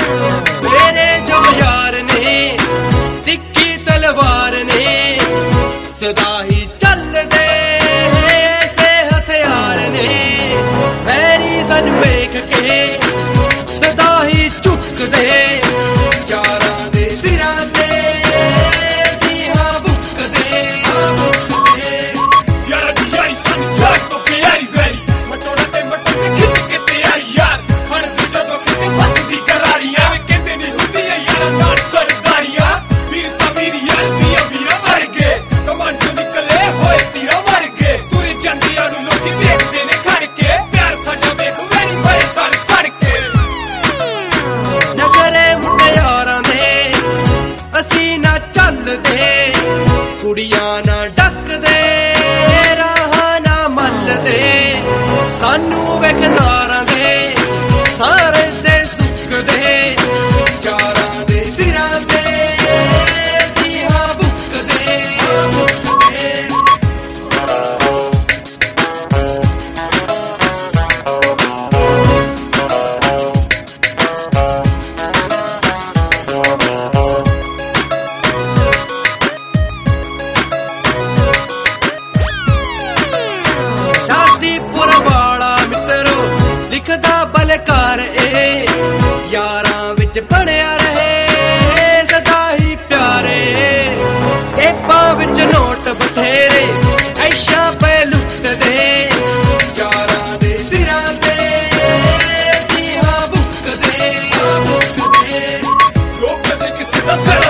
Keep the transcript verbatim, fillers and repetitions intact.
मेरे जो यार ने तिक्की तलवार ने सदा ही चल दे ऐसे हथियार ने वैरी सन वेख के सदा ही चुक दे यारां दे सिरां ते सीहा बुक दे यारा दी यारी सन जाग तो प्यारी वैरी मटोड़ा ते मटो ते खिच के तैयारी यार खड़ दी जदों किते फसदी करारियां कहंदे नहीं हुंदी यारा नाल सरदारियां वीरता वीर यार दिया वीरा वर्गे कमांडो निकले होए तीरा वर्गे तुरे जंडियां नूं लोकी देखदे ने खड़ के प्यार साडा वेख वैरी बड़े सड़ सड़ के नगरे मुटियारां दे असीं ना चलदे कुड़ियां ना डकदे राहां ना मलदे सानू वेख नारां दे सारे ते सुकदे यारां दे सिरां ते सीहा बुकदे शादीपुर वाला मित्रो लिखदा बलकार ए यारां विच बणिया रहे सदा ही प्यारे जेबां विच नोट बथेरे ऐशा पे लुटदे यारां दे सिरां ते सीहा बुकदे लोग कदे किसे दा सिर